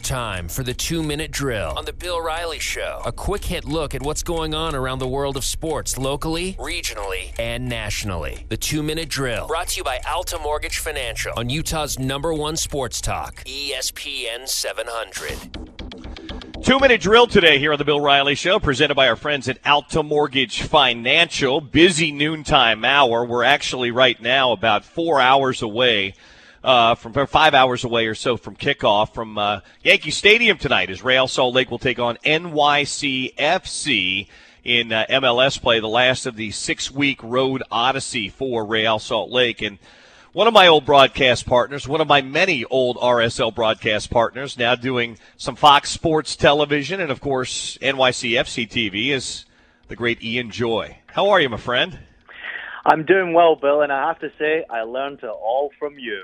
time for the 2-Minute Drill on the Bill Riley Show. A quick hit look at what's going on around the world of sports locally, regionally, and nationally. The 2-Minute Drill, brought to you by Alta Mortgage Financial on Utah's #1 sports talk, ESPN 700. 2-Minute Drill today here on the Bill Riley Show, presented by our friends at Alta Mortgage Financial. Busy noontime hour. We're actually right now about 4 hours away from 5 hours away or so from kickoff from Yankee Stadium tonight, as Real Salt Lake will take on NYCFC in MLS play, the last of the 6-week road odyssey for Real Salt Lake. And one of my old broadcast partners, one of my many old RSL broadcast partners, now doing some Fox Sports television and, of course, NYCFC TV, is the great Ian Joy. How are you, my friend? I'm doing well, Bill, and I have to say I learned it all from you.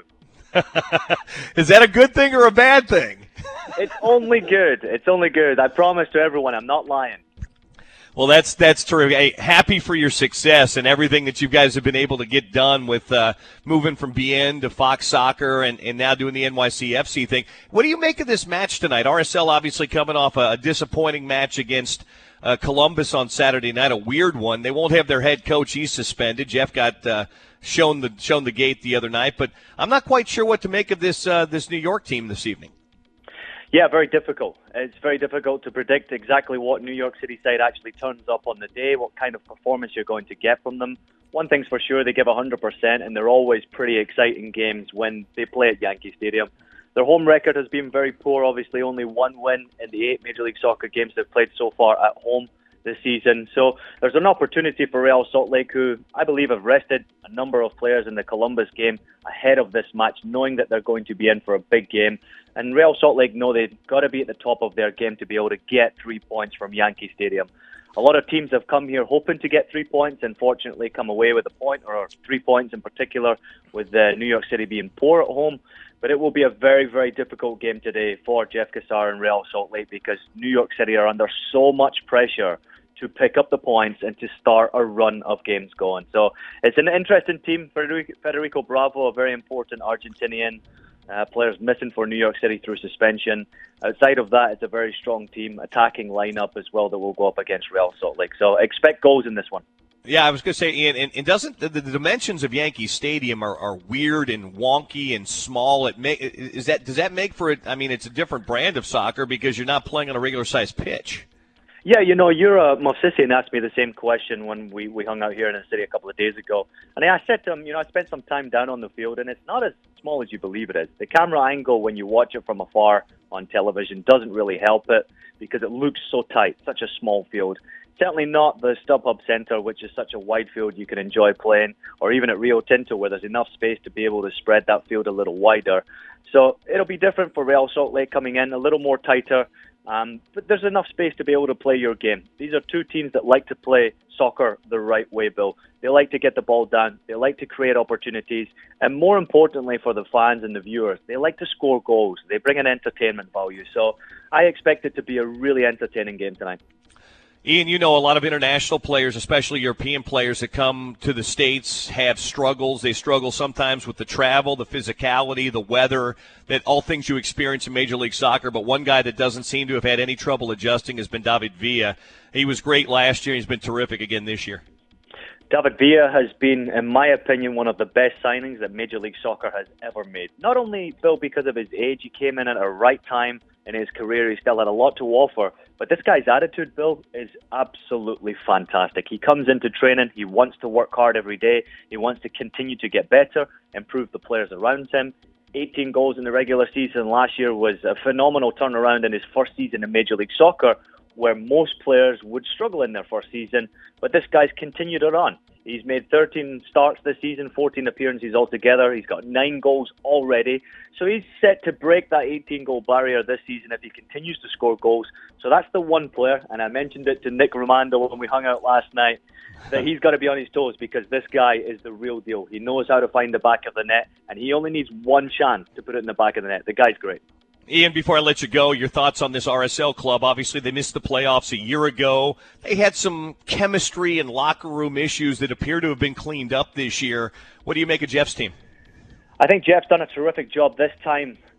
Is that a good thing or a bad thing? It's only good. It's only good. I promise to everyone I'm not lying. Well, that's terrific. Hey, happy for your success and everything that you guys have been able to get done with moving from BN to Fox Soccer and now doing the NYCFC thing. What do you make of this match tonight? RSL obviously coming off a disappointing match against Columbus on Saturday night, a weird one. They won't have their head coach. He's suspended. Jeff got shown the gate the other night, but I'm not quite sure what to make of this New York team this evening. Yeah, very difficult. It's very difficult to predict exactly what New York City side actually turns up on the day, what kind of performance you're going to get from them. One thing's for sure, they give 100%, and they're always pretty exciting games when they play at Yankee Stadium. Their home record has been very poor, obviously only one win in the 8 Major League Soccer games they've played so far at home this season. So there's an opportunity for Real Salt Lake, who I believe have rested a number of players in the Columbus game ahead of this match, knowing that they're going to be in for a big game. And Real Salt Lake know they've got to be at the top of their game to be able to get 3 points from Yankee Stadium. A lot of teams have come here hoping to get 3 points and fortunately come away with a point, or 3 points in particular, with New York City being poor at home. But it will be a very, very difficult game today for Jeff Cassar and Real Salt Lake, because New York City are under so much pressure to pick up the points and to start a run of games going. So it's an interesting team. Federico Bravo, a very important Argentinian players missing for New York City through suspension. Outside of that, it's a very strong team, attacking lineup as well, that will go up against Real Salt Lake. So expect goals in this one. Yeah, I was going to say, Ian, and doesn't the dimensions of Yankee Stadium are weird and wonky and small? Does that make for it? I mean, it's a different brand of soccer because you're not playing on a regular sized pitch. Yeah, Yura Movsisian asked me the same question when we hung out here in the city a couple of days ago. And I said to him, I spent some time down on the field, and it's not as small as you believe it is. The camera angle, when you watch it from afar on television, doesn't really help it because it looks so tight, such a small field. Certainly not the StubHub Center, which is such a wide field you can enjoy playing, or even at Rio Tinto, where there's enough space to be able to spread that field a little wider. So it'll be different for Real Salt Lake coming in, a little more tighter. But there's enough space to be able to play your game. These are two teams that like to play soccer the right way, Bill. They like to get the ball down. They like to create opportunities. And more importantly for the fans and the viewers, they like to score goals. They bring an entertainment value. So I expect it to be a really entertaining game tonight. Ian, a lot of international players, especially European players that come to the States, have struggles. They struggle sometimes with the travel, the physicality, the weather, that all things you experience in Major League Soccer. But one guy that doesn't seem to have had any trouble adjusting has been David Villa. He was great last year. He's been terrific again this year. David Villa has been, in my opinion, one of the best signings that Major League Soccer has ever made. Not only, Bill, because of his age, he came in at a right time in his career. He still had a lot to offer. But this guy's attitude, Bill, is absolutely fantastic. He comes into training. He wants to work hard every day. He wants to continue to get better, improve the players around him. 18 goals in the regular season last year was a phenomenal turnaround in his first season in Major League Soccer, where most players would struggle in their first season. But this guy's continued it on. He's made 13 starts this season, 14 appearances altogether. He's got 9 goals already. So he's set to break that 18-goal barrier this season if he continues to score goals. So that's the one player, and I mentioned it to Nick Romando when we hung out last night, that he's got to be on his toes because this guy is the real deal. He knows how to find the back of the net, and he only needs one chance to put it in the back of the net. The guy's great. Ian, before I let you go, your thoughts on this RSL club. Obviously, they missed the playoffs a year ago. They had some chemistry and locker room issues that appear to have been cleaned up this year. What do you make of Jeff's team? I think Jeff's done a terrific job this time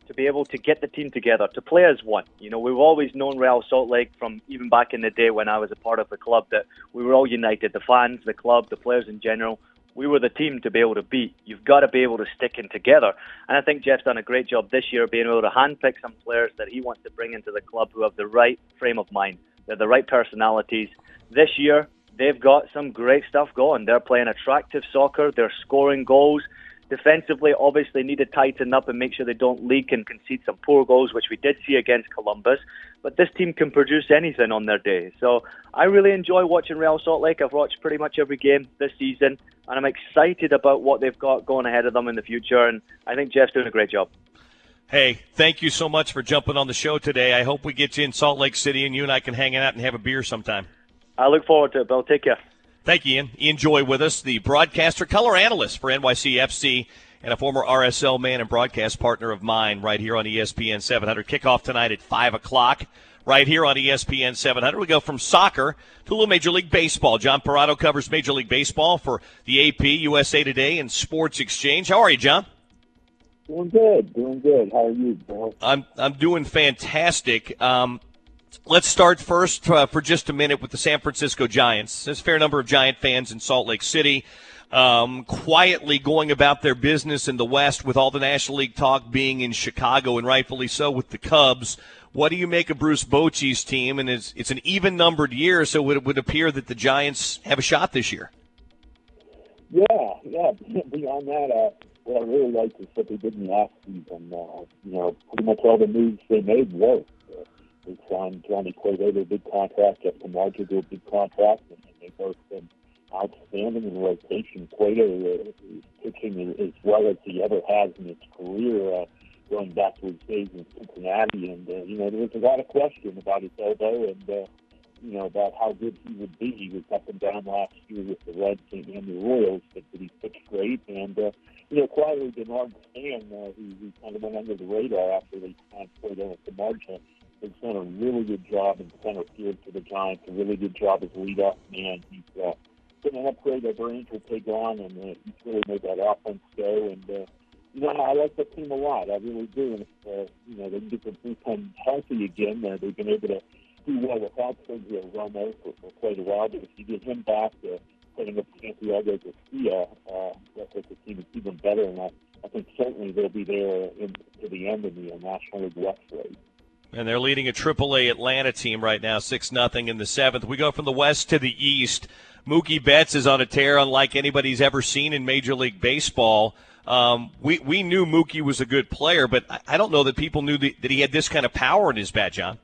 to be able to get the team together, to play as one. You know, we've always known Real Salt Lake from even back in the day when I was a part of the club that we were all united, the fans, the club, the players in general. We were the team to be able to beat. You've got to be able to stick in together. And I think Jeff's done a great job this year being able to handpick some players that he wants to bring into the club who have the right frame of mind. They're the right personalities. This year, they've got some great stuff going. They're playing attractive soccer. They're scoring goals. Defensively, obviously, need to tighten up and make sure they don't leak and concede some poor goals, which we did see against Columbus. But this team can produce anything on their day. So I really enjoy watching Real Salt Lake. I've watched pretty much every game this season, and I'm excited about what they've got going ahead of them in the future. And I think Jeff's doing a great job. Hey, thank you so much for jumping on the show today. I hope we get you in Salt Lake City and you and I can hang out and have a beer sometime. I look forward to it, Bill. Take care. Thank you, Ian. Ian Joy with us, the broadcaster, color analyst for NYCFC, and a former RSL man and broadcast partner of mine right here on ESPN 700. Kickoff tonight at 5 o'clock right here on ESPN 700. We go from soccer to a little Major League Baseball. John Parado covers Major League Baseball for the AP, USA Today, and Sports Exchange. How are you, John? Doing good. How are you, Bill? I'm doing fantastic. Let's start first for just a minute with the San Francisco Giants. There's a fair number of Giant fans in Salt Lake City, quietly going about their business in the West with all the National League talk being in Chicago, and rightfully so with the Cubs. What do you make of Bruce Bochy's team? And it's an even-numbered year, so it would appear that the Giants have a shot this year. Yeah. Beyond that, what I really liked is what they did in last season. Pretty much all the moves they made worked. They signed Johnny Cueto to a big contract, Justin Martin to a big contract, and they both been outstanding in rotation. Cueto is pitching as well as he ever has in his career, going back to his days in Cincinnati. And, there was a lot of question about his elbow and, about how good he would be. He was up and down last year with the Reds and the Royals, but he pitched great. And, quietly, Bernard Stan, who kind of went under the radar after they signed Cueto at the margin, has done a really good job in center field for the Giants, a really good job as leadoff man. He's been an upgrade over Angel Pagan, and he's really made that offense go. And, I like the team a lot. I really do. And if, they can get the bullpen healthy again, they've been able to do well without Sergio Romo for quite a while. But if you get him back, setting up Santiago Garcia, that makes the team is even better. And I think certainly they'll be there to the end of the National League West race. And they're leading a AAA Atlanta team right now, 6-0 in the seventh. We go from the West to the East. Mookie Betts is on a tear unlike anybody's ever seen in Major League Baseball. We knew Mookie was a good player, but I don't know that people knew that he had this kind of power in his bat, John.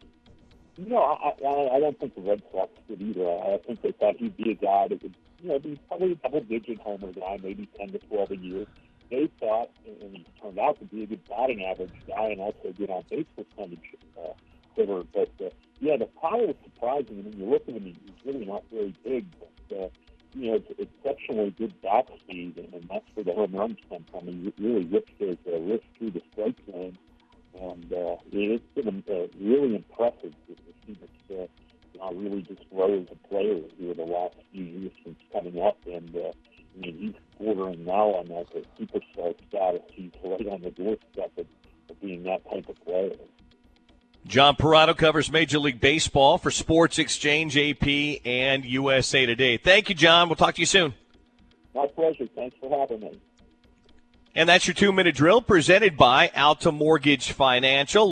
I don't think the Red Sox did either. I think they thought he'd be a guy that could, be probably a double-digit homer guy, maybe 10 to 12 a year. They thought, and he turned out to be a good batting average guy and also a good on-base percentage hitter. But, the power is surprising. I mean, you look at him, he's really not very big, but, it's exceptionally good bat speed, and that's where the home runs come from. He really rips his wrist through the strike zone, and it's been really impressive to see this really just grow as a player here the last few years since coming up, and he's bordering now on that superstar status. He's right on the doorstep of being that type of player. John Parado covers Major League Baseball for Sports Exchange, AP, and USA Today. Thank you, John. We'll talk to you soon. My pleasure. Thanks for having me. And that's your 2-minute drill presented by Alta Mortgage Financial.